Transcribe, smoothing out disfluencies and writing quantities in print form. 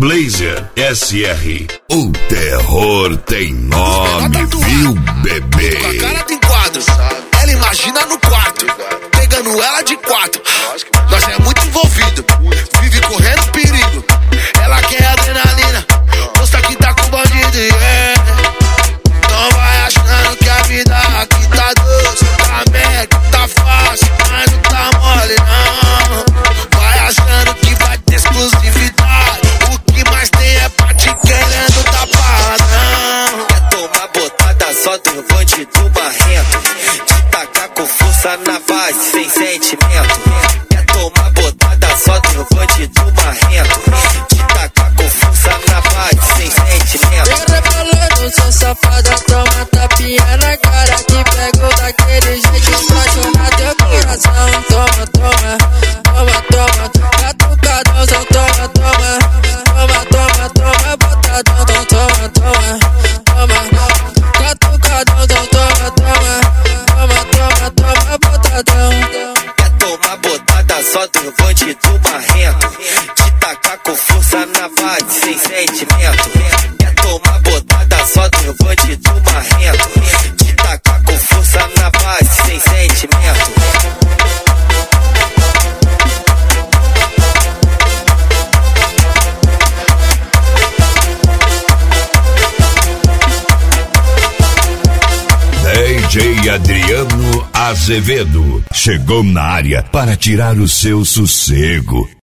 Blazer SR. O terror tem nome, viu, bebê? Com a cara tem quadro, ela imagina no quarto, pegando ela de quatro. Nós é muito envolvido, vive correndo perigo. Ela quer adrenalina, mostra que tá com bandido, yeah. Não vai achando que a vida aqui tá doce, tá mega, tá fácil, mas não tá mole não. Vai achando que vai ter exclusividade, o que mais tem é pra te querendo tapar, não. Quer tomar botada só do bandido marrento, te tacar com força na base sem sentimento. Quer tomar botada só do bandido marrento, te tacar com força na base sem sentimento. Vem rebolando, sua safada, toma tapinha na cara, que pego daquele jeito pra chorar teu coração. Toma, toma, toma, toma, catucadão, só toma, toma, toma, toma, toma, botadão, toma, toma, toma, catucadão, só toma, toma, toma, toma, toma, botadão. Quer tomar botada só do bandido marrento, te tacar com força na base sem sentimento. Quer tomar botada só do bandido marrento, te tacar com força na base sem sentimento. DJ Adriano Azevedo chegou na área para tirar o seu sossego.